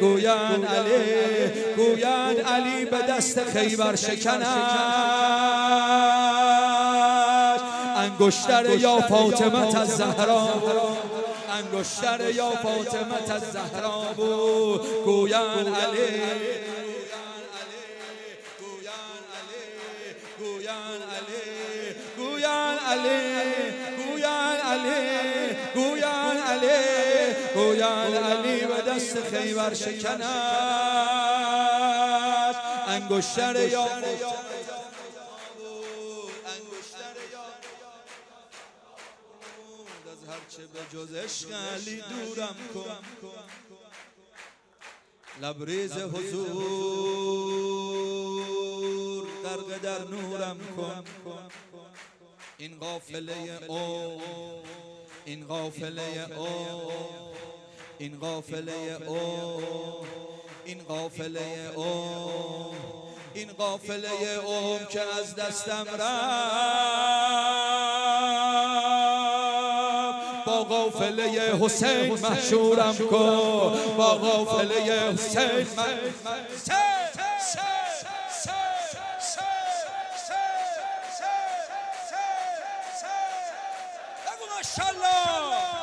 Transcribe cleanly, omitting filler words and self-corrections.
گویان علی، گویان علی به دست خیبر شکنش انگشتر یا فاطمه الزهرا، انگشتر یا فاطمه الزهرا بود. گویان علی، گویان علی، گویان علی، گویان علی، گویان علی، گویان علی به دست خیبر شکنش انگشتر یا از هرچه به جز عشق علی دورم کن، لبریز حضور غرق در نورم کن. این قافله او، این قافله او، این قافله او، این قافله او، این قافله او که از دستم رفت، با قافله حسین محشورم کن، با قافله حسین ماشاءالله.